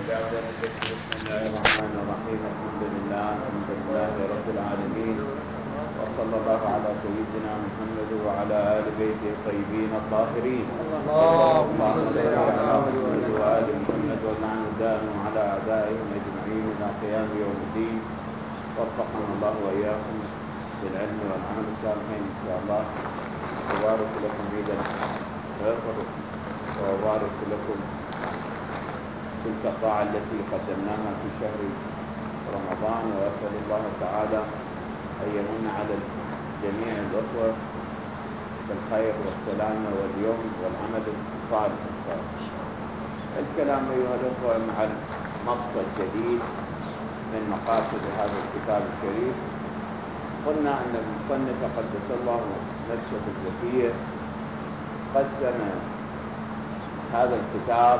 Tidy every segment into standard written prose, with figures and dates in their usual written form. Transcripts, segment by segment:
بسم الله الرحمن الرحيم. الحمد لله رب العالمين، وصلى الله على سيدنا محمد وعلى آل بيته الطيبين الطاهرين. اللهم صل على محمد وآل محمد واللعن الدائم على أعدائهم أجمعين إلى قيام يوم الدين. وفقنا الله وإياكم بالعلم والعمل الصالحين إن شاء الله. وبارك لكم عيد الفطر، وبارك لكم تلك الطاعة التي قدمناها في شهر رمضان، وأسأل الله تعالى أن يمن على جميع الأخوة بالخير والسلامة واليوم والعمل الصالح إن شاء الله. الكلام أيها الأخوة مع مقصد جديد من مقاصد هذا الكتاب الشريف. قلنا أن المصنف قدس الله نفسه الزكية قسم هذا الكتاب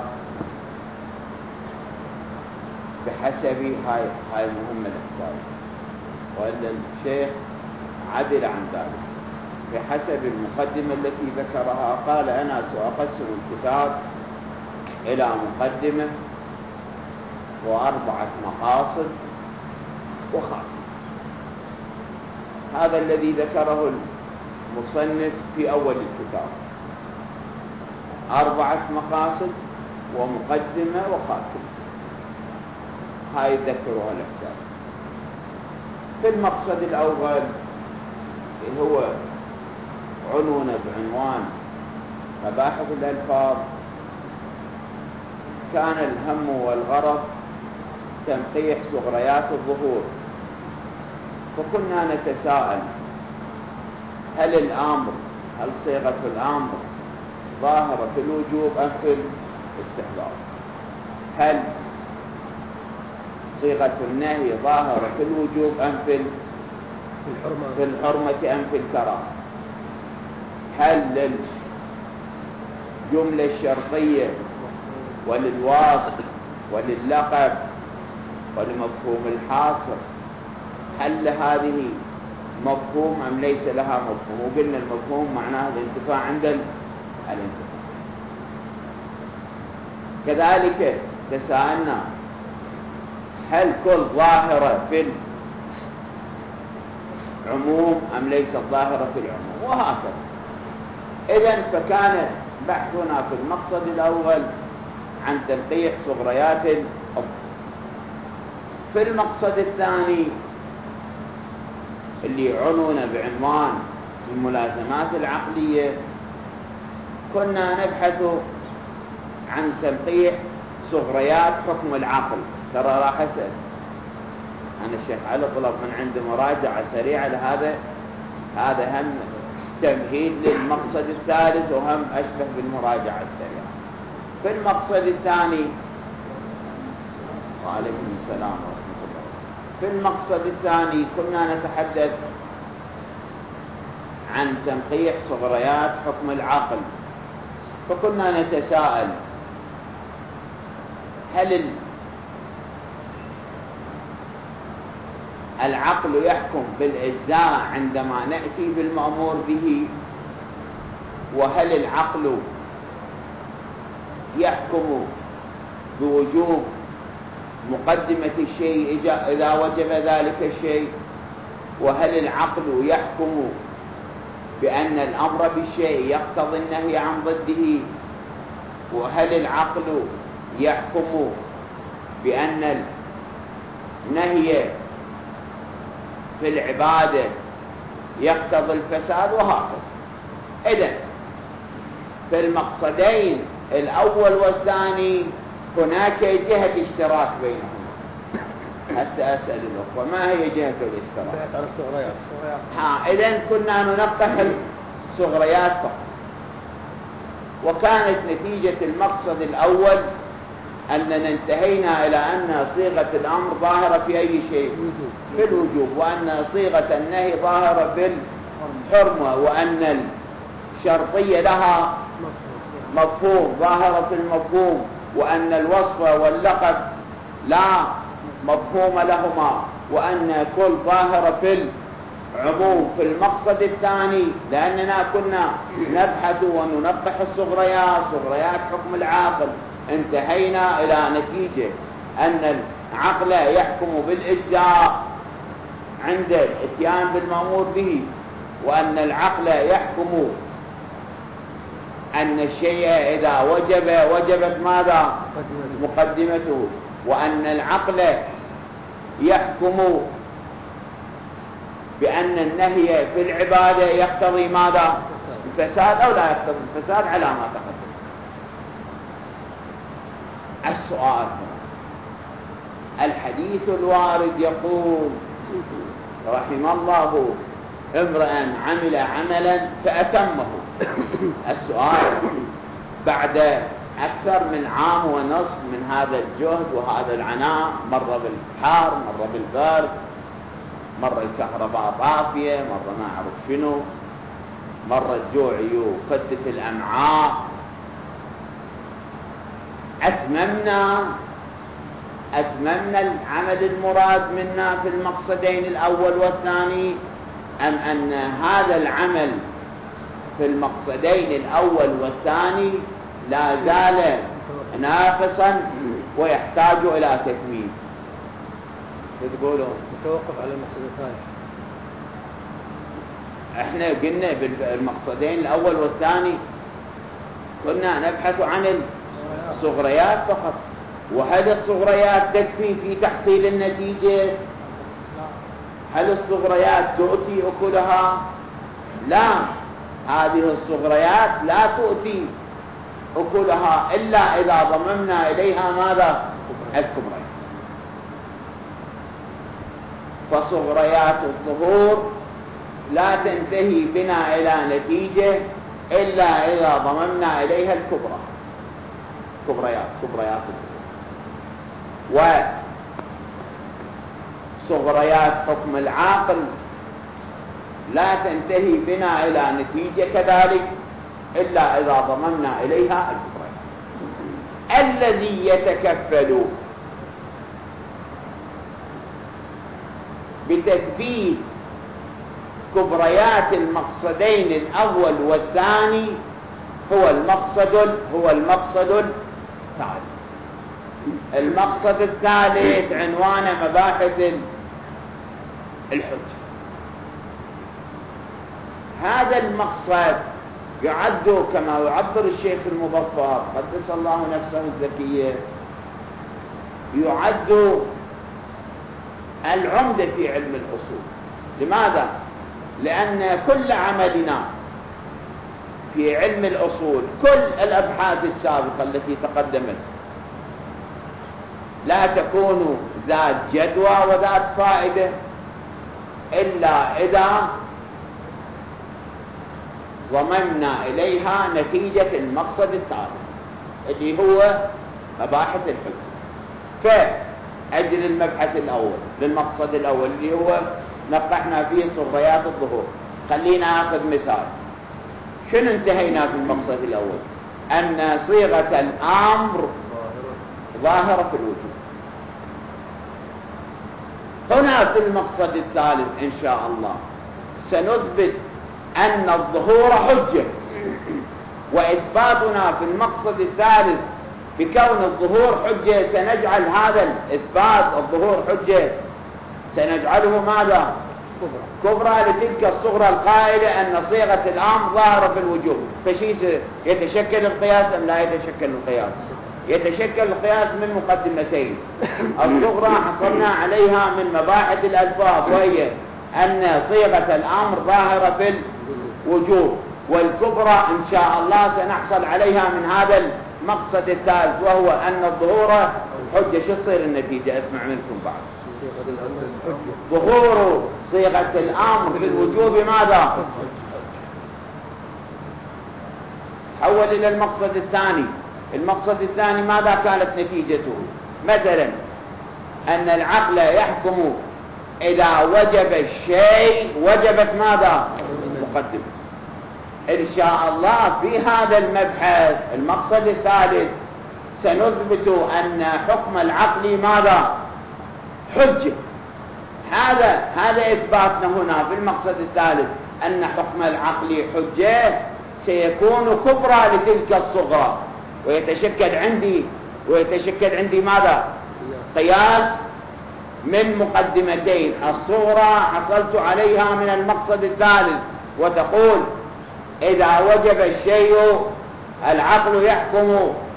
بحسب هاي مهمة الحساب، وأن الشيخ عدل عن ذلك بحسب المقدمة التي ذكرها. قال أنا سأقسم الكتاب إلى مقدمة و4 مقاصد وخاتمة. هذا الذي ذكره المصنف في أول الكتاب، 4 مقاصد ومقدمة وخاتمة. هاي ذكرها الحساب. في المقصد الأول هو عنوان بعنوان مباحث الألفاظ، كان الهم والغرض تنقيح ثغريات الظهور. فكنا نتساءل هل صيغة الأمر ظاهرة في الوجوب أم في الاستحباب؟ هل صيغة النهي ظاهرة في الوجوب أم في الحرمة أم في الكراهة؟ هل للجملة الشرطية وللواصف ولللقب ولمفهوم الحاصر هل هذه مفهوم أم ليس لها مفهوم؟ وقلنا المفهوم معناه الانتفاع عند الانتفاع. كذلك تساءلنا هل كل ظاهرة في العموم أم ليست ظاهرة في العموم، وهكذا. إذن فكان بحثنا في المقصد الأول عن تنقيح ثغريات الأمر. في المقصد الثاني اللي عنون بعنوان الملازمات العقلية، كنا نبحث عن تنقيح ثغريات حكم العقل. ترى راح أسأل أنا الشيخ علي طلب من عنده مراجعة سريعة لهذا، هذا هم تمهيد للمقصد الثالث وهم أشبه بالمراجعة السريعة. في المقصد الثاني وعليكم السلام ورحمة الله. في المقصد الثاني كنا نتحدث عن تنقيح ثغريات حكم العقل. فكنا نتساءل هل العقل يحكم بالإجزاء عندما نأتي بالمأمور به؟ وهل العقل يحكم بوجوب مقدمة الشيء إذا وجب ذلك الشيء؟ وهل العقل يحكم بأن الأمر بالشيء يقتضي النهي عن ضده؟ وهل العقل يحكم بأن النهي في العبادة يقتضي الفساد؟ وهكذا. إذن في المقصدين الأول والثاني هناك جهة اشتراك بينهما. هسه أسأل الأخوة ما هي جهة الاشتراك؟ الثغريات. إذن كنا ننقح الثغريات فقط. وكانت نتيجة المقصد الأول أننا انتهينا إلى أن صيغة الأمر ظاهرة في أي شيء؟ في الوجوب، وأن صيغة النهي ظاهرة في الحرمة، وأن الشرطية لها مفهوم ظاهرة في المفهوم، وأن الوصف واللقب لا مفهوم لهما، وأن كل ظاهرة في العموم. في المقصد الثاني لأننا كنا نبحث وننقح الصغريات، صغريات حكم العاقل، انتهينا إلى نتيجة أن العقل يحكم بالإجزاء عند الاتيان بالمأمور به، وأن العقل يحكم أن الشيء إذا وجبت ماذا؟ مقدمته، وأن العقل يحكم بأن النهي في العبادة يقتضي ماذا؟ الفساد أو لا يقتضي الفساد على ما تقدم. السؤال الحديث الوارد يقول رحم الله امرأ عمل عملا فأتمه. السؤال بعد أكثر من عام ونصف من هذا الجهد وهذا العناء، مرة بالحار، مرة بالبرد، مرة الكهرباء طافية، مرة ما أعرف شنو، مرة الجوع يفتت الأمعاء، أتممنا العمل المراد منا في المقصدين الأول والثاني، أم أن هذا العمل في المقصدين الأول والثاني لا زال ناقصا ويحتاج إلى تكميل؟ تقولون نتوقف على المقصد الثاني. احنا قلنا بالمقصدين الأول والثاني كنا نبحث عن الصغريات فقط، وهل الصغريات تكفي في تحصيل النتيجة؟ هل الصغريات تؤتي أكلها؟ لا، هذه الصغريات لا تؤتي أكلها إلا إذا ضممنا إليها ماذا؟ الكبريات. فصغريات الظهور لا تنتهي بنا إلى نتيجة إلا إذا ضممنا إليها الكبرى، كبريات الظهور. وصغريات حكم العاقل لا تنتهي بنا إلى نتيجة كذلك إلا إذا ضممنا إليها الكبريات. الذي يتكفل بتثبيت كبريات المقصدين الأول والثاني هو المقصد الثالث. المقصد الثالث عنوان مباحث الحجة. هذا المقصد يعد كما يعبر الشيخ المظفر قدس الله نفسه الزكية، يعد العمدة في علم الأصول. لماذا؟ لأن كل عملنا في علم الأصول، كل الأبحاث السابقة التي تقدمت لا تكون ذات جدوى وذات فائدة إلا إذا ضممنا إليها نتيجة المقصد الثالث اللي هو مباحث الحكم. فأجل المبحث الأول للمقصد الأول اللي هو نقحنا فيه صغريات الظهور، خلينا أخذ مثال. شنو انتهينا في المقصد الأول؟ أن صيغة الأمر ظاهرة في الوجود. هنا في المقصد الثالث إن شاء الله سنثبت أن الظهور حجة، وإثباتنا في المقصد الثالث بكون الظهور حجة سنجعل هذا الإثبات الظهور حجة سنجعله ماذا؟ كبرى لتلك الصغرى القائلة أن صيغة الأمر ظاهرة في الوجود. فشي يتشكل القياس أم لا يتشكل القياس؟ يتشكل القياس من مقدمتين. الصغرى حصلنا عليها من مباحث الألفاظ، وهي أن صيغة الأمر ظاهرة في الوجود، والكبرى إن شاء الله سنحصل عليها من هذا المقصد الثالث، وهو أن الظهور حجة. شو تصير النتيجة؟ اسمع منكم بعد. ظهور صيغة الأمر في الوجوب ماذا؟ حول إلى المقصد الثاني. المقصد الثاني ماذا كانت نتيجته؟ مثلا أن العقل يحكم إذا وجب الشيء وجبت ماذا؟ مقدمة. إن شاء الله في هذا المبحث المقصد الثالث سنثبت أن حكم العقل ماذا؟ حجة. هذا إثباتنا هنا في المقصد الثالث، أن حكم العقل حجة سيكون كبرى لتلك الصغرى، ويتشكل عندي ماذا؟ قياس من مقدمتين. الصورة حصلت عليها من المقصد الثالث، وتقول إذا وجب الشيء العقل يحكم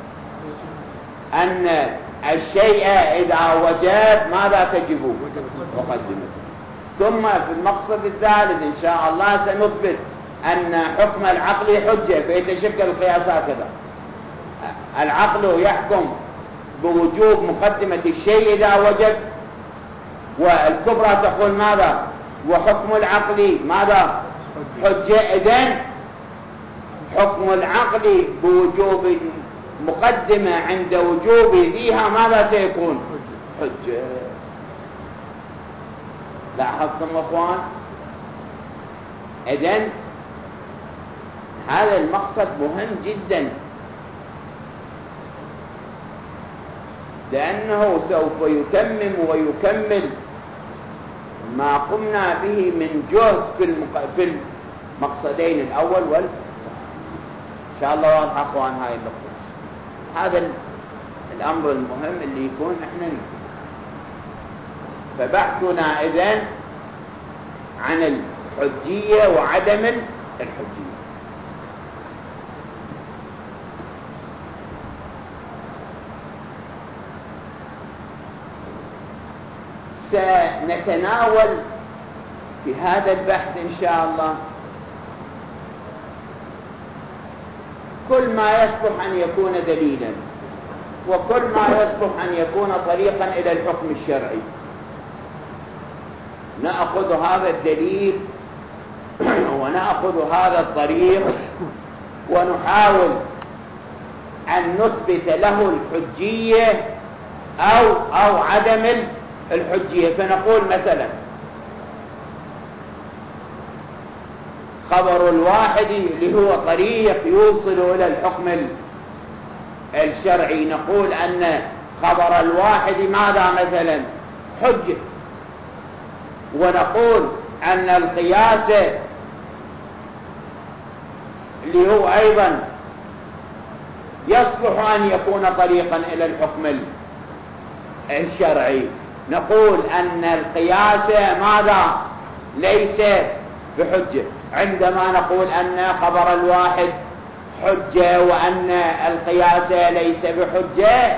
أن الشيء إذا وجب ماذا تجب؟ مقدمته. ثم في المقصد الثالث إن شاء الله سنثبت أن حكم العقل حجة، فيتشكل القياس هكذا: العقل يحكم بوجوب مقدمة الشيء إذا وجب، والكبرى تقول ماذا؟ وحكم العقل ماذا؟ حجة. إذن حكم العقل بوجوب مقدمة عند وجوب فيها ماذا سيكون؟ حجة. لاحظتم أخوان؟ إذن هذا المقصد مهم جدا، لأنه سوف يتمم ويكمل ما قمنا به من جهد في المقصدين الأول والثاني. إن شاء الله واضح أخوان هاي النقطة. هذا الأمر المهم اللي يكون إحنا نفهم. فبحثنا إذن عن الحجية وعدم الحجية. سنتناول في هذا البحث إن شاء الله كل ما يصلح أن يكون دليلا، وكل ما يصلح أن يكون طريقا إلى الحكم الشرعي. نأخذ هذا الدليل ونأخذ هذا الطريق ونحاول أن نثبت له الحجية أو عدم الحجية. فنقول مثلا خبر الواحد اللي هو طريق يوصل إلى الحكم الشرعي، نقول أن خبر الواحد ماذا مثلا؟ حجة. ونقول أن القياس اللي هو أيضا يصلح أن يكون طريقا إلى الحكم الشرعي، نقول أن القياس ماذا؟ ليس بحجة. عندما نقول أن خبر الواحد حجة وأن القياس ليس بحجة،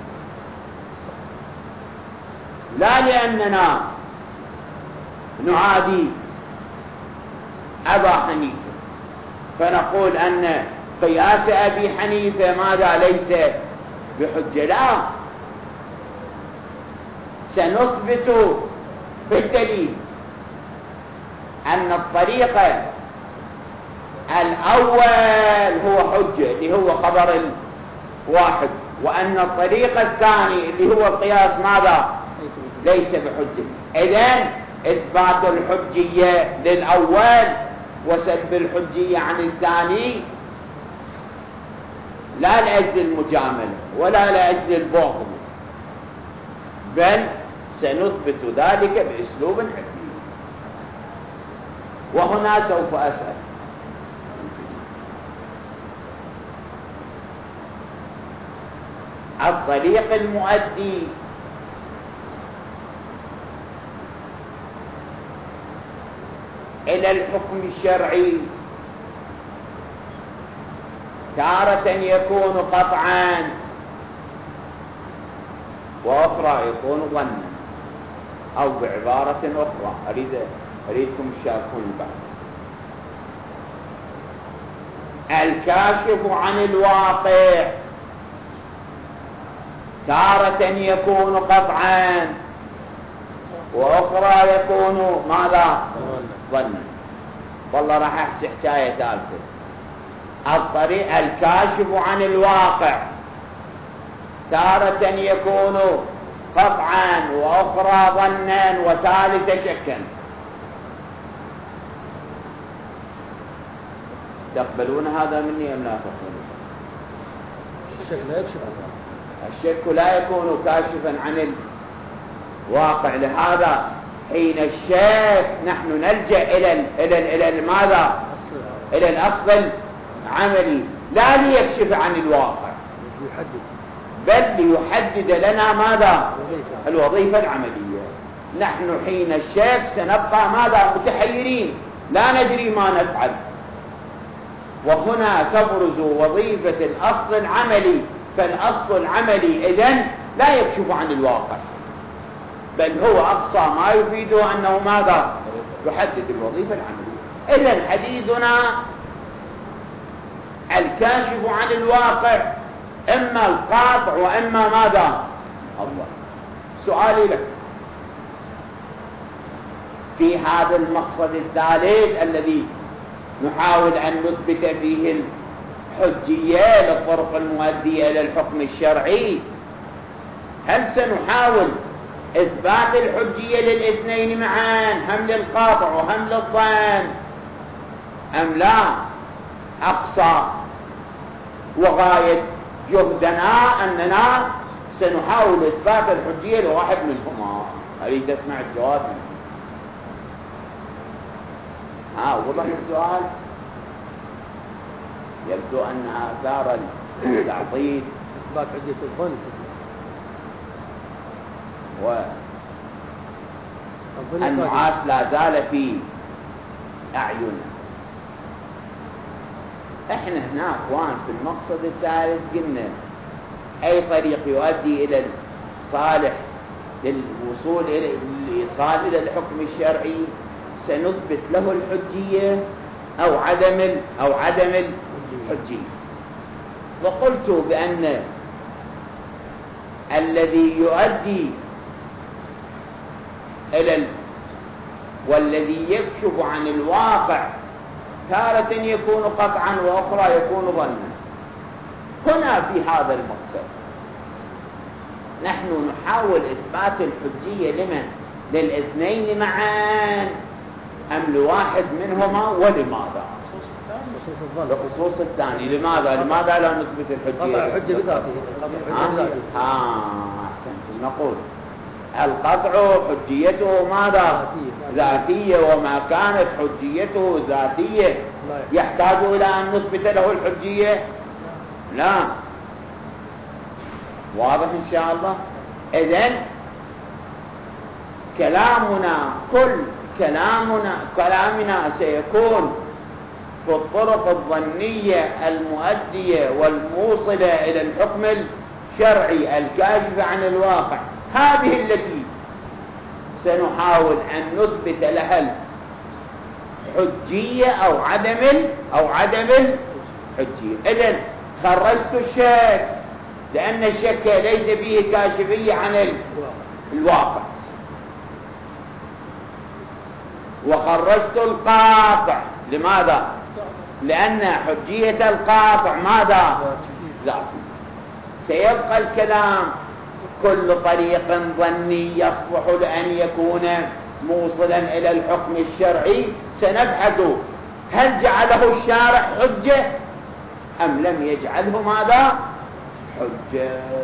لا لأننا نعادي أبا حنيفة فنقول أن قياس أبي حنيفة ماذا؟ ليس بحجة. لا، سنثبت في الدليل أن الطريق الأول هو حجة اللي هو خبر الواحد، وأن الطريق الثاني اللي هو القياس ماذا؟ ليس بحجة. إذن إثبات الحجية للأول وسلب الحجية عن الثاني لا لأجل المجاملة ولا لأجل البغض، بل سنثبت ذلك بأسلوب حكيم. وهنا سوف أسأل: الطريق المؤدي إلى الحكم الشرعي تارة يكون قطعا وأخرى يكون ظنا، أو بعبارة أخرى أريدكم تشاركون بعض. الكاشف عن الواقع تارة يكون قطعا وأخرى يكون ماذا؟ ظنا. والله راح أحكي حكاية ثالثة. الطريق الكاشف عن الواقع تارة يكون قطعا وأخرى ظنا وثالثة شكا. تقبلون هذا مني أم لا تقبلون؟ الشك لا يكشف الشك لا يكون كاشفا عن الواقع. لهذا حين الشك نحن نلجأ إلى ماذا؟ إلى الأصل العملي، لا ليكشف عن الواقع، بل ليحدد لنا ماذا؟ الوظيفة العملية. نحن حين الشك سنبقى ماذا؟ متحيرين، لا ندري ما نفعل. وهنا تبرز وظيفة الأصل العملي، فالأصل العملي إذن لا يكشف عن الواقع، بل هو أقصى ما يفيده أنه ماذا؟ يحدد الوظيفة العملية. إذن حديثنا الكاشف عن الواقع إما القاطع وإما ماذا؟ الله. سؤالي لك في هذا المقصد الثالث الذي نحاول أن نثبت فيه الحجية للطرق المؤدية إلى الحكم الشرعي، هل سنحاول إثبات الحجية للاثنين معا، هم للقاطع وهم للظن، أم لا؟ أقصى وغاية جهدنا أننا سنحاول إثبات الحجية لواحد منهما. أريد أسمع الجواب. وضح السؤال. يبدو أن آثار التعطيل إثبات حجية الظن والنعاس لا زال في أعيننا. احنا هنا اخوان في المقصد الثالث قلنا اي طريق يؤدي الى الصالح للوصول الى الايصال الى الحكم الشرعي سنثبت له الحجية او عدم الحجية. وقلت بان الذي يؤدي الى والذي يكشف عن الواقع تارة يكون قطعا وأخرى يكون ظنا. هنا في هذا المقصد نحن نحاول إثبات الحجية لمن؟ للاثنين معا أم لواحد منهما؟ ولماذا؟ بخصوص الثاني. لماذا لا نثبت الحجية؟ قطع الحجة بذاته. أحسنت. نقول القطع حجيته ماذا؟ ذاتية، وما كانت حجيته ذاتية يحتاج إلى أن نثبت له الحجية؟ لا. واضح إن شاء الله. إذن كلامنا سيكون في الطرق الظنية المؤدية والموصلة إلى الحكم الشرعي الكاشف عن الواقع، هذه التي سنحاول أن نثبت لها الحجية أو عدم الحجية. إذن خرجت الشك لأن الشك ليس فيه كاشفية عن الواقع، وخرجت القاطع. لماذا؟ لأن حجية القاطع ماذا؟ ذاتي. سيبقى الكلام كل طريق ظني يصلح لأن يكون موصلا إلى الحكم الشرعي سنبحث هل جعله الشارع حجة أم لم يجعله ماذا؟ حجة.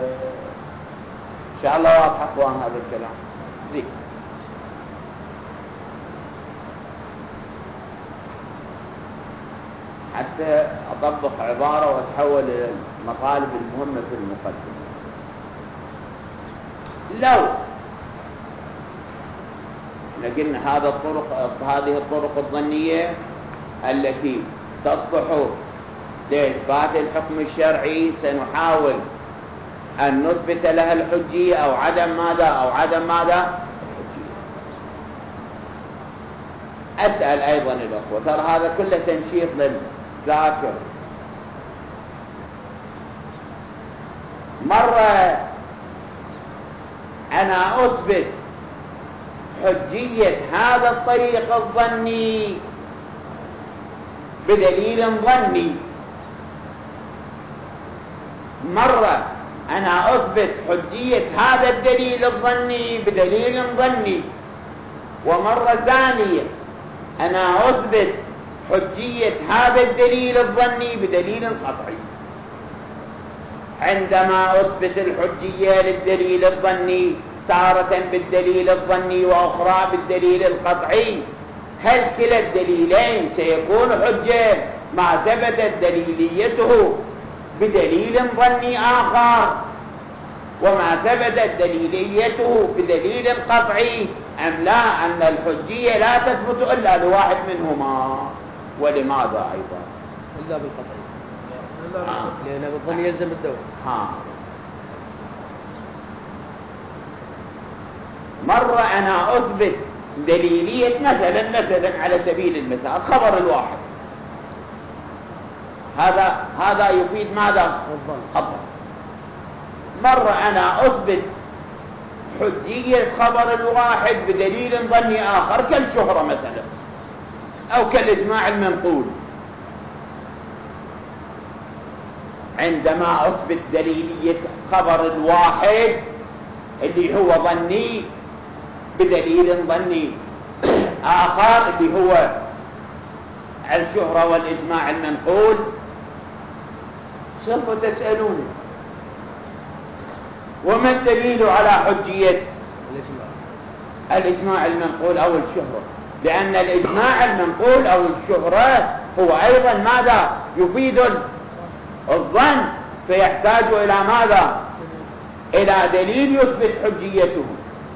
إن شاء الله واضح أخوان هذا الكلام. زين. حتى أطبق عبارة وأتحول إلى المطالب المهمة في المقدمة. لو قلنا هذه الطرق الظنية التي تصلح لإثبات الحكم الشرعي سنحاول أن نثبت لها الحجية أو عدم ماذا؟ أسأل أيضا الأخوة، ترى هذا كله تنشيط للذاكرة. مرة أنا أثبت حجية هذا الطريق الظني بدليل ظني، مرة أنا أثبت حجية هذا الدليل الظني بدليل ظني، ومرة ثانية أنا أثبت حجية هذا الدليل الظني بدليل قطعي. عندما أثبت الحجية للدليل الظني تارة بالدليل الظني وأخرى بالدليل القطعي، هل كلا الدليلين سيكون حجة ما ثبتت دليليته بدليل ظني آخر؟ وما ثبتت دليليته بدليل قطعي أم لا، أن الحجية لا تثبت إلا لواحد منهما. ولماذا أيضا؟ إلا بالقطعي، لأن بالظن يلزم الدور. مرة أنا أثبت دليلية مثلا على سبيل المثال خبر الواحد، هذا يفيد ماذا؟ الظن. مرة أنا أثبت حجية خبر الواحد بدليل ظني آخر كالشهرة مثلا أو كالإجماع المنقول. عندما أثبت دليلية خبر الواحد اللي هو ظني بدليل ظني آخر اللي هو الشهرة والإجماع المنقول، سوف تسألوني وما الدليل على حجية الإجماع المنقول أو الشهرة؟ لأن الإجماع المنقول أو الشهرة هو أيضا ماذا؟ يفيد الظن، فيحتاج إلى ماذا؟ إلى دليل يثبت حجيته.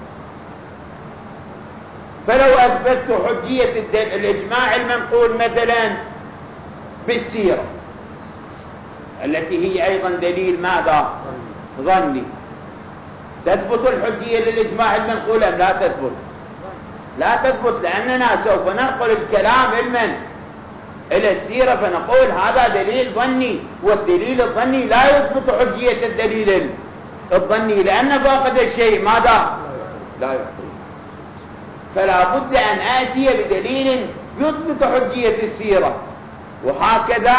فلو أثبتت حجية الإجماع المنقول مثلا بالسيرة التي هي أيضا دليل ماذا؟ ظني، تثبت الحجية للإجماع المنقول أم لا تثبت؟ لا تثبت، لأننا سوف ننقل الكلام علما إلى السيرة فنقول هذا دليل ظني، والدليل الظني لا يثبت حجية الدليل الظني، لأن فاقد الشيء ماذا؟ لا يحصل. فلا بد أن آتي بدليل يثبت حجية السيرة، وهكذا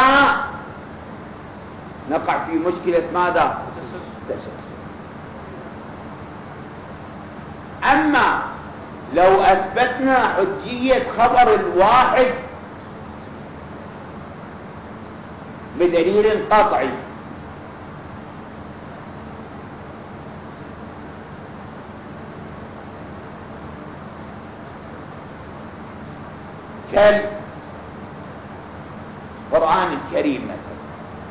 نقع في مشكلة ماذا؟ تسلسل. أما لو أثبتنا حجية خبر الواحد بدليل قطعي كالقرآن الكريم مثلا.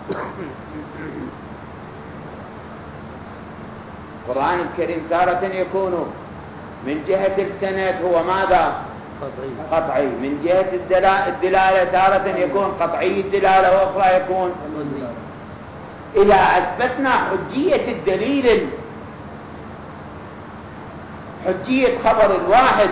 القرآن الكريم تارة يكون من جهة السند هو ماذا؟ قطعي. من جهة الدلالة تارة يكون قطعي الدلالة، وأخرى يكون إذا أثبتنا حجية الدليل حجية خبر الواحد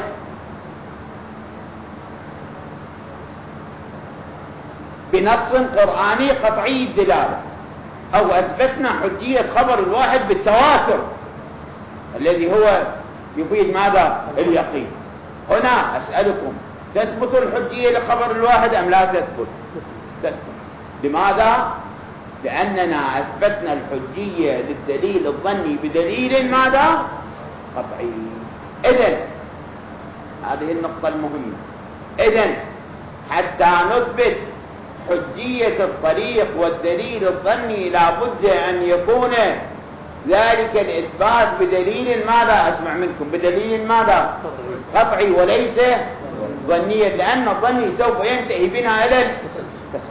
بنص قرآني قطعي الدلالة، أو أثبتنا حجية خبر الواحد بالتواتر الذي هو يفيد ماذا؟ اليقين. هنا أسألكم تثبت الحجية لخبر الواحد أم لا تثبت؟ تثبت. لماذا؟ لأننا أثبتنا الحجية للدليل الظني بدليل ماذا؟ قطعي. إذن هذه النقطة المهمة. إذن حتى نثبت حجية الطريق والدليل الظني لا بد أن يكون ذلك الإثبات بدليل ماذا؟ أسمع منكم، بدليل ماذا؟ قطعي وليس ظنيا، لأن الظني سوف ينتهي بنا إلى التسلسل.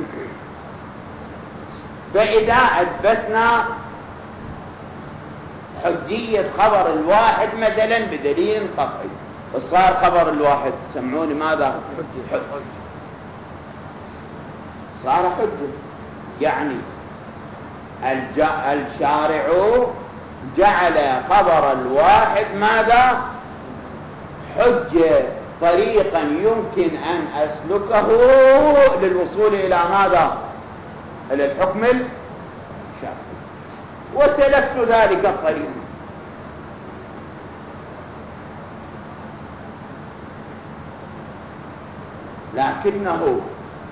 فإذا أثبتنا حجية خبر الواحد مثلا بدليل قطعي، صار خبر الواحد سمعوني ماذا؟ حجة. صار حجة، يعني الشارع جعل خبر الواحد ماذا؟ حجة، طريقا يمكن أن أسلكه للوصول إلى ماذا؟ إلى الحكم الشرعي، وسلكت ذلك الطريق. لكنه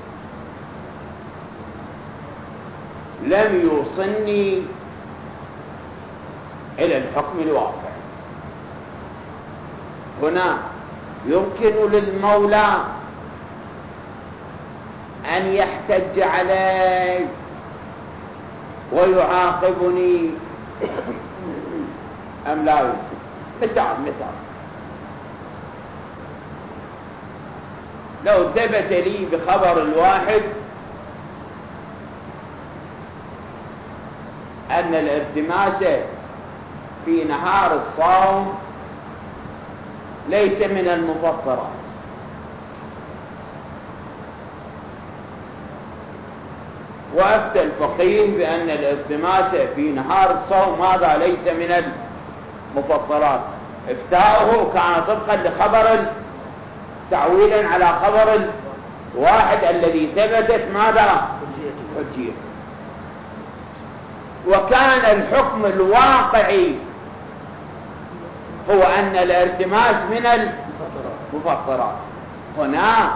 لم يوصلني إلى الحكم الواقع. هنا يمكن للمولى أن يحتج علي ويعاقبني أم لا يمكن؟ مثال لو ثبت لي بخبر الواحد أن الالتماس في نهار الصوم ليس من المفطرات. وأفتى الفقيه بأن الالتماس في نهار الصوم هذا ليس من المفطرات. افتاؤه كان طبقا لخبر تعويلا على خبر الواحد الذي ثبتت ماذا؟ حجية. وكان الحكم الواقعي هو أن الالتماس من المفطرات. هنا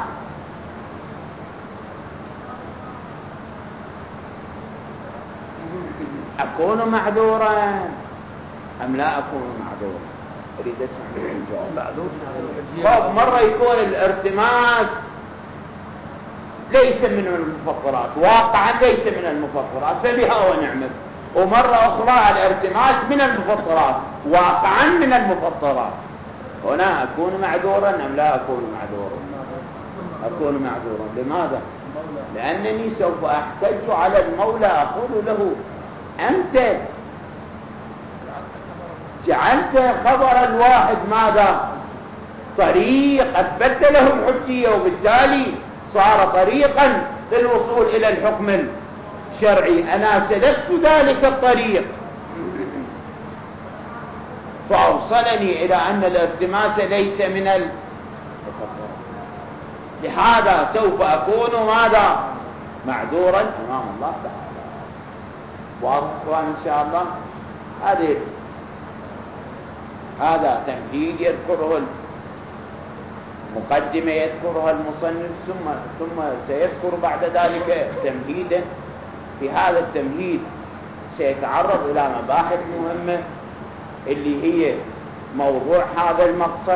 أكون معذورا أم لا أكون معذورا؟ أريد أسمع الجواب. معذور. مرة يكون الالتماس ليس من المفطرات، واقعا ليس من المفطرات فبها ونعمت. ومرة أخرى الالتماس من المفطرات واقعا من المفطرات. هنا أكون معذورا أم لا أكون معذورا؟ أكون معذورا. لماذا؟ لأنني سوف أحتج على المولى أقول له أنت جعلت خبر الواحد ماذا؟ طريق أثبت له الحجية، وبالتالي صار طريقا للوصول إلى الحكم الشرعي. أنا سلكت ذلك الطريق فأوصلني إلى أن الالتماس ليس من المفطرات. لهذا سوف أكون ماذا؟ معذورا أمام الله تعالى. واضح إن شاء الله. هذا تمهيد يذكره المقدمة يذكرها المصنف، ثم سيذكر بعد ذلك تمهيدا. في هذا التمهيد سيتعرض إلى مباحث مهمة اللي هي موضوع هذا المقصد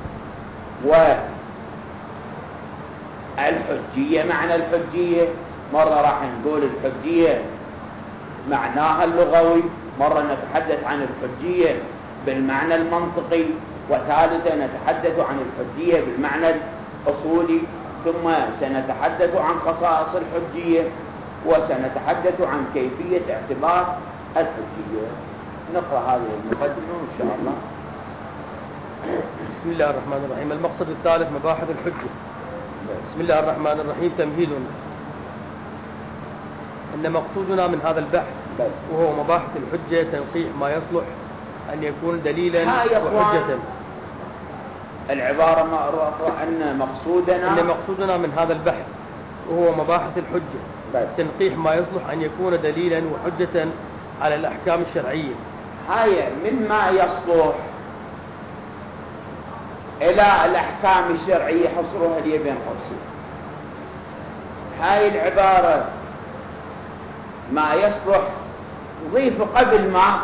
والحجية. معنى الحجية مرة راح نقول الحجية معناها اللغوي، مرة نتحدث عن الحجية بالمعنى المنطقي، وثالثا نتحدث عن الحجية بالمعنى الأصولي، ثم سنتحدث عن خصائص الحجية، وسنتحدث عن كيفية اعتبار الحجية. نقرأ هذه المقدمة إن شاء الله. بسم الله الرحمن الرحيم. المقصد الثالث مباحث الحجة. بسم الله الرحمن الرحيم. تمهيد. إن مقصودنا من هذا البحث وهو مباحث الحجة تنقيح ما يصلح أن يكون دليلا وحجة. العبارة معروفة أن مقصودنا من هذا البحث وهو مباحث الحجة تنقيح ما يصلح أن يكون دليلا وحجة على الأحكام الشرعية. هاي مما يصلح إلى الأحكام الشرعية حصرها لي بين قوسين. هاي العبارة ما يصلح ضيف قبل ما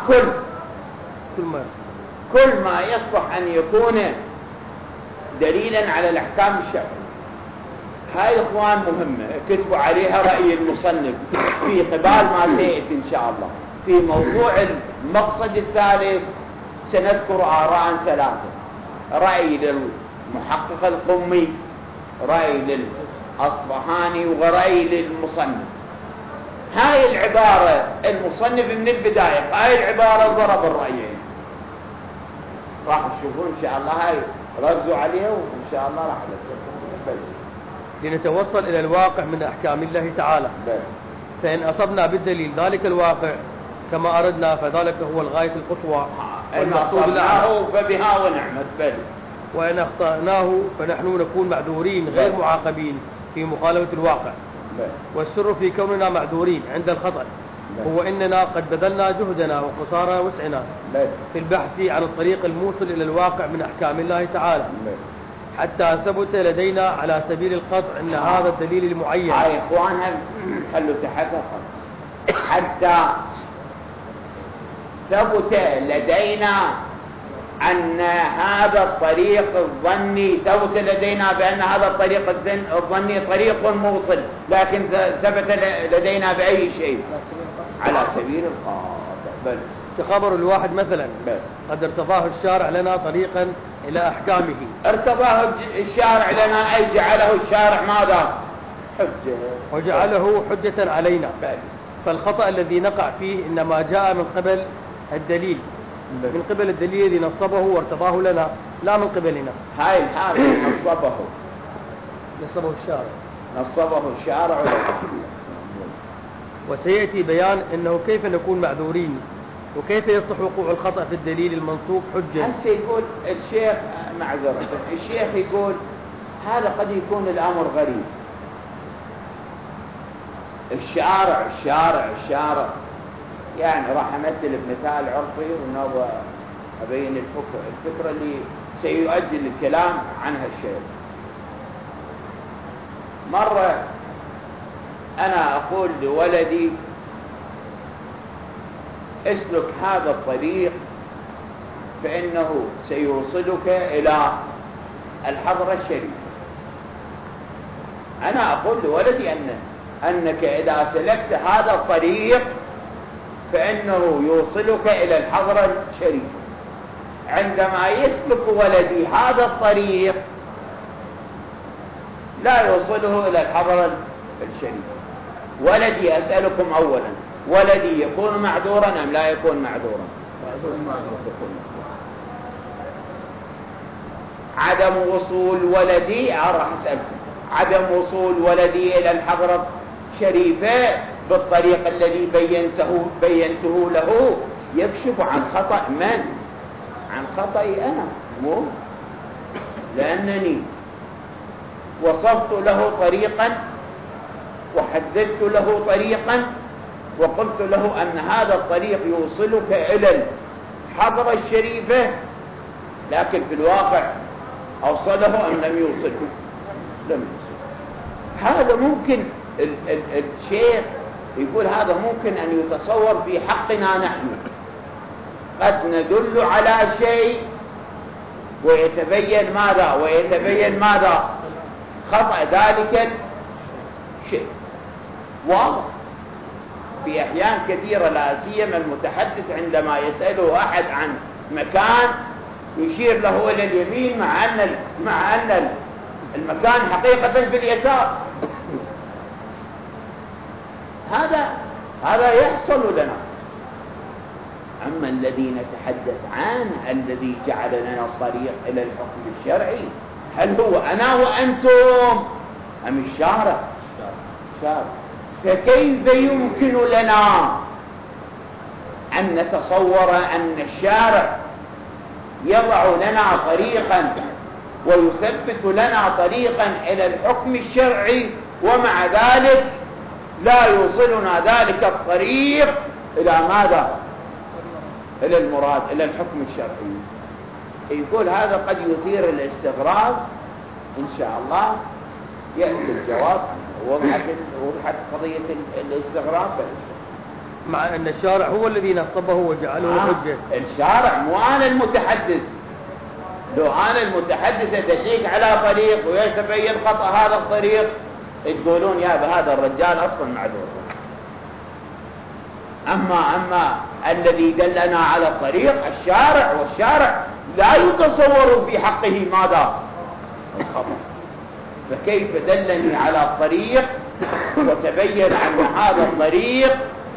كل ما يصلح أن يكون دليلا على الأحكام الشرعية. هاي إخوان مهمة كتبوا عليها رأي المصنف في قبال ما سيأتي إن شاء الله. في موضوع المقصد الثالث سنذكر آراء ثلاثة: رأي للمحقق القمي، رأي للأصبهاني، ورأي للمصنف. هاي العبارة المصنف من البداية هاي العبارة ضرب الرأيين، راح تشوفون إن شاء الله. هاي ركزوا عليها وإن شاء الله راح نتكلم لنتوصل إلى الواقع من أحكام الله تعالى. فإن أصبنا بالدليل ذلك الواقع كما أردنا فذلك هو الغاية القصوى والمقصود الأعلى فبها ونعمت. وإن أخطأناه فنحن نكون معذورين غير معاقبين في مخالفة الواقع. والسر في كوننا معذورين عند الخطأ هو إننا قد بذلنا جهدنا وقصارى وسعنا في البحث عن الطريق الموصل إلى الواقع من أحكام الله تعالى حتى ثبت لدينا على سبيل القطع أن هذا الدليل المعين. يا إخوانها خلوا تحقق حتى ثبت لدينا أن هذا الطريق الظني، ثبت لدينا بأن هذا الطريق الظني طريق موصل، لكن ثبت لدينا بأي شيء؟ على سبيل القاطع. كخبر الواحد مثلا قد ارتضاه الشارع لنا طريقا إلى أحكامه. ارتضاه الشارع لنا أي جعله الشارع ماذا؟ حجة، وجعله حجة علينا. فالخطأ الذي نقع فيه إنما جاء من قبل الدليل من قبل الدليل الذي نصبه وارتضاه لنا، لا من قبلنا. هاي الحالة نصبه الشارع وسيأتي بيان أنه كيف نكون معذورين وكيف يصح وقوع الخطأ في الدليل المنصوب حجة. هسه يقول الشيخ معذرة، الشيخ يقول هذا قد يكون الأمر غريب. الشارع يعني راح أمثل بمثال عرفي ونبغى أبين الفكرة اللي سيؤجل الكلام عن هالشيء. مرة أنا أقول لولدي اسلك هذا الطريق فإنه سيوصلك إلى الحضرة الشريفة. أنا أقول لولدي أنك إذا سلكت هذا الطريق فإنه يوصلك إلى الحضرة الشريفة. عندما يسلك ولدي هذا الطريق لا يوصله إلى الحضرة الشريفة. ولدي أسألكم أولا، ولدي يكون معذورا أم لا يكون معذورا؟ عدم وصول ولدي، راح أسألكم، عدم وصول ولدي إلى الحضرة الشريفة بالطريق الذي بينته له يكشف عن خطأ من؟ عن خطأي أنا، مو لأنني وصفت له طريقا وحددت له طريقا وقلت له أن هذا الطريق يوصلك إلى الحضرة الشريفة، لكن في الواقع أوصله أم لم يوصله؟ لم يوصله. هذا ممكن الشيخ يقول هذا ممكن أن يتصور في حقنا نحن. قد ندل على شيء ويتبين ماذا خطأ ذلك الشيء. واضح في أحيان كثيرة، لا سيما المتحدث عندما يسأله أحد عن مكان يشير له إلى اليمين مع أن المكان حقيقة في اليسار. هذا يحصل لنا. أما الذي نتحدث عنه الذي جعل لنا الطريق إلى الحكم الشرعي، هل هو أنا وأنتم أم الشارع؟ فكيف يمكن لنا أن نتصور أن الشارع يضع لنا طريقا ويثبت لنا طريقا إلى الحكم الشرعي ومع ذلك لا يوصلنا ذلك الطريق إلى ماذا؟ إلى المراد، إلى الحكم الشرعي. يقول هذا قد يثير الاستغراب. إن شاء الله يأتي الجواب. وضحت قضية الاستغراب. مع أن الشارع هو الذي نصبه وجعله حجة. الشارع مو أنا المتحدث. لو أنا المتحدث أدليك على طريق ويتبين خطأ هذا الطريق تقولون يا هذا الرجال أصلا معذور. أما الذي دلنا على الطريق الشارع، والشارع لا يتصور في حقه ماذا؟ الخطأ. فكيف دلني على الطريق وتبين أن هذا الطريق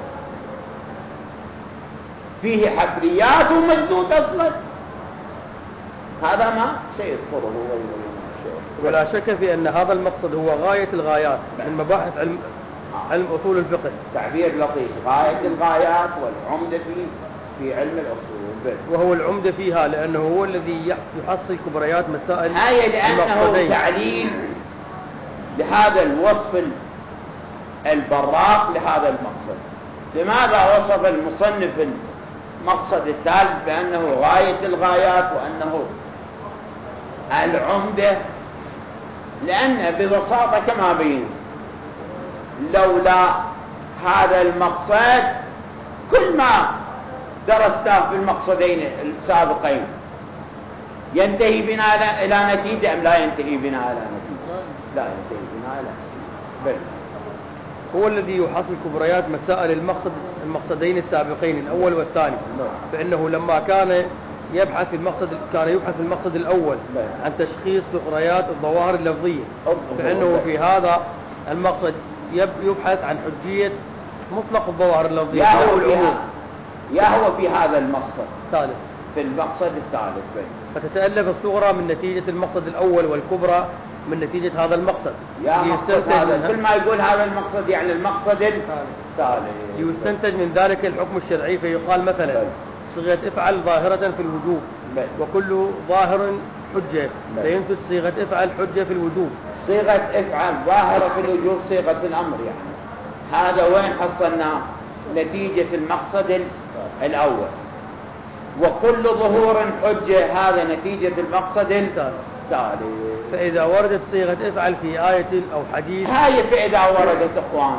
فيه حفريات ومسدود أصلا؟ هذا ما سيذكره ولا شك في أن هذا المقصد هو غاية الغايات من مباحث علم أصول الفقه. تعبير لطيف، غاية الغايات والعمدة في علم الأصول، وهو العمدة فيها لأنه هو الذي يحصل كبريات مسائل لأنه تعليل لهذا الوصف البراق لهذا المقصد. لماذا وصف المصنف المقصد الثالث بأنه غاية الغايات وأنه العمدة؟ لأن ببساطة كما بين لولا هذا المقصد كل ما درسته في المقصدين السابقين ينتهي بنا إلى نتيجة أم لا ينتهي بنا إلى نتيجة؟ لا ينتهي بنا إلى نتيجة. بل هو الذي يحصل كبريات مسائل المقصدين السابقين الأول والثاني. فإنه لما كان يبحث في المقصد الأول عن تشخيص كبريات الظواهر اللفظية، فإنه في هذا المقصد يبحث عن حجية مطلق الظواهر اللفظية يا هو في هذا المقصد الثالث، في المقصد الثالث. فتتألف الصغرى من نتيجة المقصد الأول والكبرى من نتيجة هذا المقصد. يا مقصد هذا كل ما يقول هذا المقصد يعني المقصد الثالث. يستنتج من ذلك الحكم الشرعي، فيقال مثلا صيغة افعل ظاهرة في الوجوب وكل ظاهر حجة، فينتج صيغة افعل حجة في الوجوب. صيغة افعل ظاهرة في الوجوب صيغة الأمر، يعني هذا وين حصلناه؟ نتيجة المقصد الأول. وكل ظهور حجة هذا نتيجة المقصد الثالث. فإذا وردت صيغة افعل في آية أو حديث، هاي فإذا وردت إخوان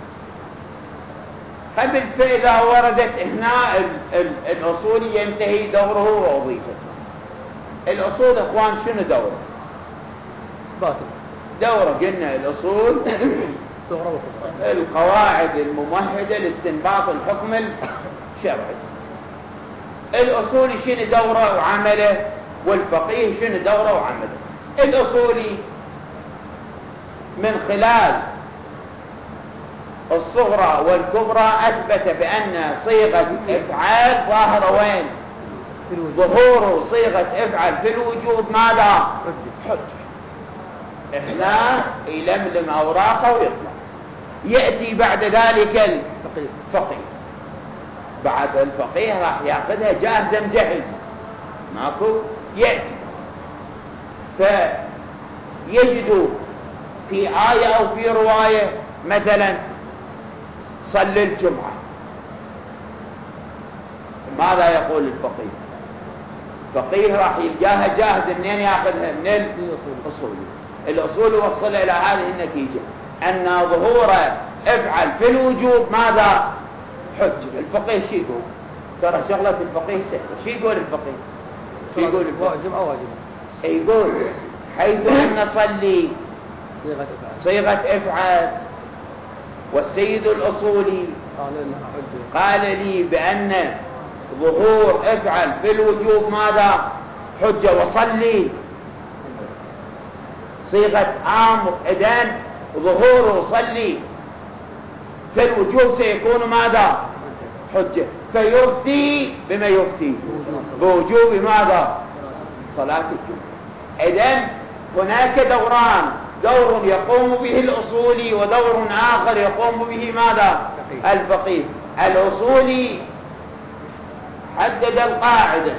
قبل فإذا وردت هنا الأصول ينتهي دوره ووظيفته. الأصول إخوان شنو دوره؟ باطل. دوره قلنا الأصول القواعد الممهدة لاستنباط الحكم الشرعي. الأصولي شنو دوره وعمله، والفقيه شنو دوره وعمله. الأصولي من خلال الصغرى والكبرى أثبت بأن صيغة افعال ظاهرة وين؟ ظهور صيغة افعل في الوجوب ماذا؟ حجة. هنا يلملم أوراقه ويطلع. يأتي بعد ذلك الفقيه. بعد الفقيه راح يأخذها جاهزة مجهزة ماكو. يأتي فيجد في آية أو في رواية مثلا صل الجمعة، ماذا يقول الفقيه؟ الفقيه راح يلقاها جاهزة. منين يأخذها؟ من الأصول. الأصول وصل إلى هذه النتيجة أن ظهور افعل في الوجوب ماذا؟ حجة. الفقيه شو يقول؟ ترى شغلة الفقيه سهلة. شو يقول الفقيه؟ شو يقول الفقيه؟ يقول حيث أن نصلي صيغة افعل والسيد الأصولي قال لي بأن ظهور افعل في الوجوب ماذا؟ حجة. وصلي صيغة امر، اذن ظهور صلي في الوجوب سيكون ماذا؟ حجة. فيفتي بما يفتي بوجوب ماذا؟ صلاة الجمعة. اذن هناك دوران، دور يقوم به الأصولي ودور آخر يقوم به ماذا؟ الفقيه. الأصولي حدد القاعدة،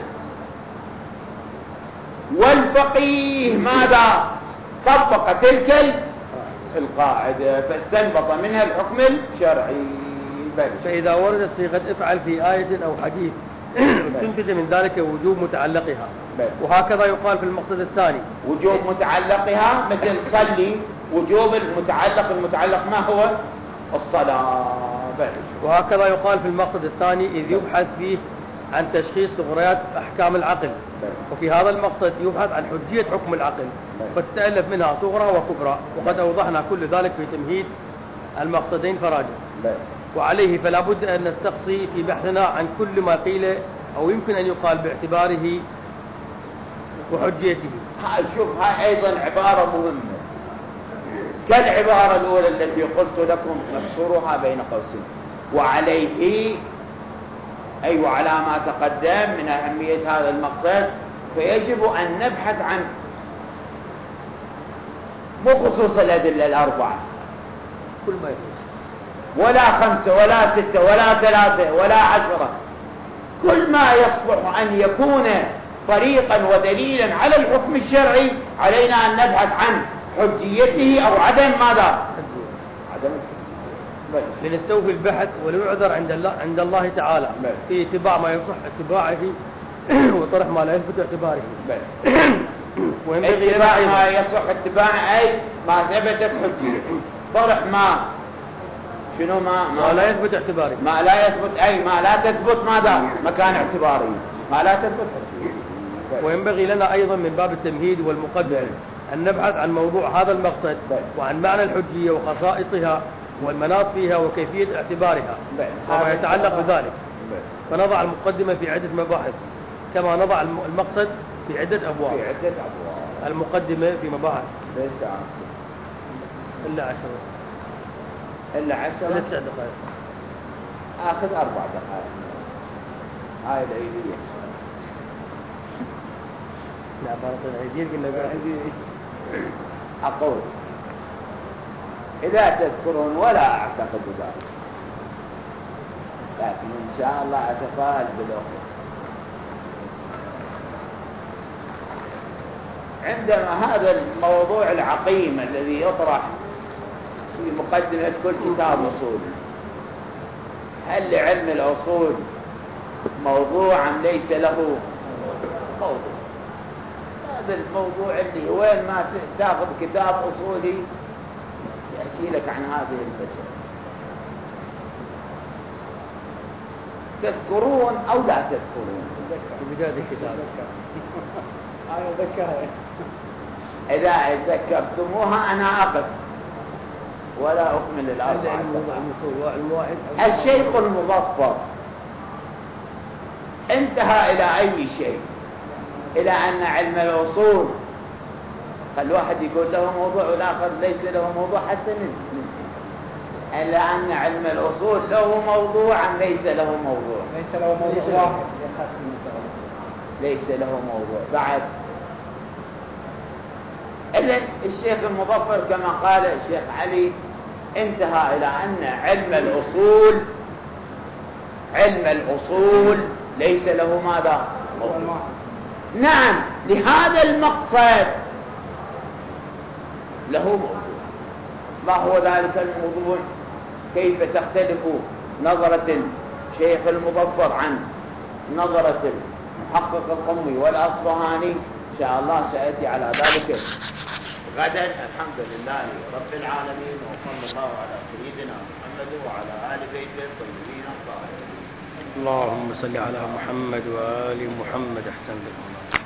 والفقيه ماذا؟ طبق تلك القاعدة فاستنبط منها الحكم الشرعي. فإذا وردت صيغة افعل في آية أو حديث تنتج من ذلك وجوب متعلقها. وهكذا يقال في المقصد الثاني وجوب متعلقها مثل صلي. وجوب المتعلق ما هو؟ الصلاة. وهكذا يقال في المقصد الثاني إذ يبحث فيه عن تشخيص صغريات أحكام العقل، وفي هذا المقصد يبحث عن حجية حكم العقل، فتتألف منها صغرى وكبرى، وقد أوضحنا كل ذلك في تمهيد المقصدين فراجع. وعليه فلا بد أن نستقصي في بحثنا عن كل ما قيل أو يمكن أن يقال باعتباره وحجيته. شوف هاي أيضا عبارة مهمة كالعبارة الأولى التي قلت لكم نحصرها بين قوسين. وعليه أي وعلى ما تقدم من أهمية هذا المقصد، فيجب أن نبحث عن مو خصوص الأدلة الأربعة كل ما يخص، ولا 5 ولا 6 ولا 3 ولا 10، كل ما يصلح أن يكون طريقا ودليلا على الحكم الشرعي علينا أن نبحث عن حجيته أو عدم ماذا؟ عدم الحجية، لنستوفي البحث وليعذر عند الله تعالى في اتباع ما يصح اتباعه وطرح ما لا يثبت اعتباره. اتباع ما يصح اتباعه أي ما ثبتت حجيته، طرح ما شنو ما لا يثبت اعتباره، ما لا يثبت أي ما لا تثبت ماذا؟ مكان اعتباره، ما لا تثبت حجيته. وينبغي لنا أيضا من باب التمهيد والمقدمة أن نبحث عن موضوع هذا المقصد وعن معنى الحجية وخصائصها والمناط فيها وكيفية اعتبارها وما يتعلق بذلك، فنضع المقدمة في عدة مباحث كما نضع المقصد في عدة أبواب. المقدمة في مباحث ليس إلا 10 إلا 10 إلا 9 دقائق، آخذ 4 دقائق هاي العيدية. لا فرط العيدية قلنا بالعيدية. أقول إذا تذكرون ولا أعتقد ذلك، لكن إن شاء الله أتفاءل بالأخر. عندما هذا الموضوع العقيم الذي يطرح في مقدمة كل كتاب أصول، هل لعلم الأصول موضوع أم ليس له موضوع؟ هذا الموضوع اللي وين ما تأخذ كتاب أصولي يحكي لك عن هذه المسألة. تذكرون أو لا تذكرون؟ في بداية الكتاب أنا أذكرها. إذا ذكرتموها أنا أقف ولا أكمل الأربعة. الشيخ المظفر انتهى إلى أي شيء؟ إلى أن علم الأصول الواحد يقول له موضوع والآخر ليس له موضوع حتى ننتهي. إلى أن علم الأصول له موضوع أم ليس له موضوع؟ ليس له موضوع. ليس له موضوع بعد. إذن الشيخ المظفر كما قال الشيخ علي انتهى إلى أن علم الأصول ليس له ماذا؟ موضوع. نعم، لهذا المقصد له موضوع. ما هو ذلك الموضوع؟ كيف تختلف نظرة شيخ المظفر عن نظرة المحقق القمي والأصفهاني؟ إن شاء الله سأتي على ذلك غدا. الحمد لله رب العالمين، وصلى الله على سيدنا محمد وعلى آل بيته الطيبين الطاهرين. اللهم صل على محمد وآل محمد. أحسن لكم.